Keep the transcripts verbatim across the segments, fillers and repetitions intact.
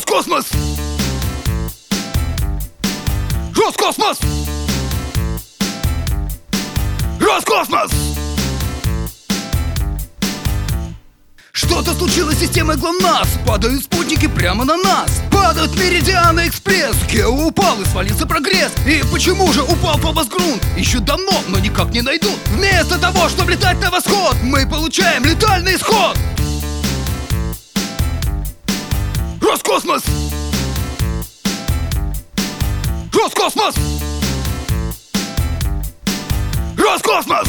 Роскосмос! Роскосмос! Роскосмос! Что-то случилось с системой ГЛОНАСС. Падают спутники прямо на нас. Падают Меридианы Экспресс. Гео упал и свалился прогресс. И почему же упал Фобос Грунт? Ищут давно, но никак не найдут. Вместо того, чтобы летать на восход, мы получаем летальный исход. Роскосмос! Роскосмос! Роскосмос!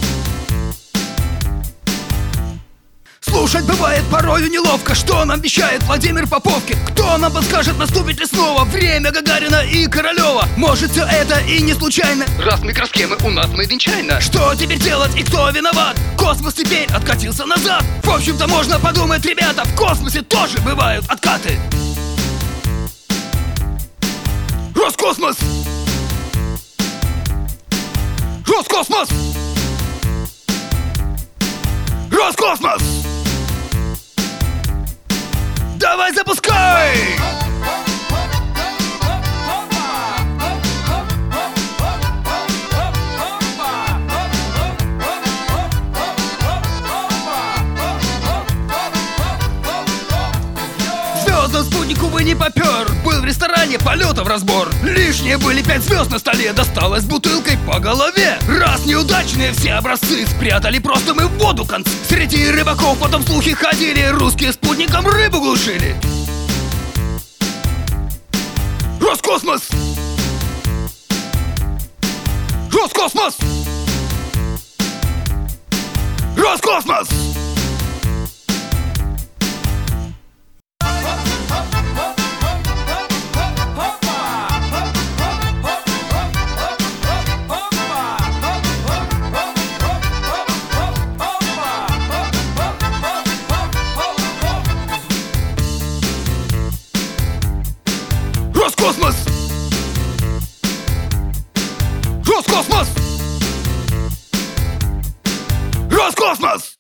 Слушать бывает порою неловко, что нам вещает Владимир Поповкин. Кто нам подскажет, наступит ли снова время Гагарина и Королева? Может, все это и не случайно, раз микросхемы у нас made in China. Что теперь делать и кто виноват? Космос теперь откатился назад. В общем-то, можно подумать, ребята, в космосе тоже бывают откаты. Роскосмос! Роскосмос! Роскосмос! Давай запускай! Звездный спутник, увы, не попер. Был в ресторане, полетов разбор. Лишние были пять звезд на столе. Досталось бутылкой по голове. Раз неудачные все образцы спрятали просто мы в воду концы. Среди рыбаков потом слухи ходили. Русские спутником рыбу глушили. Роскосмос! Роскосмос! Роскосмос! Роскосмос! Роскосмос! Роскосмос!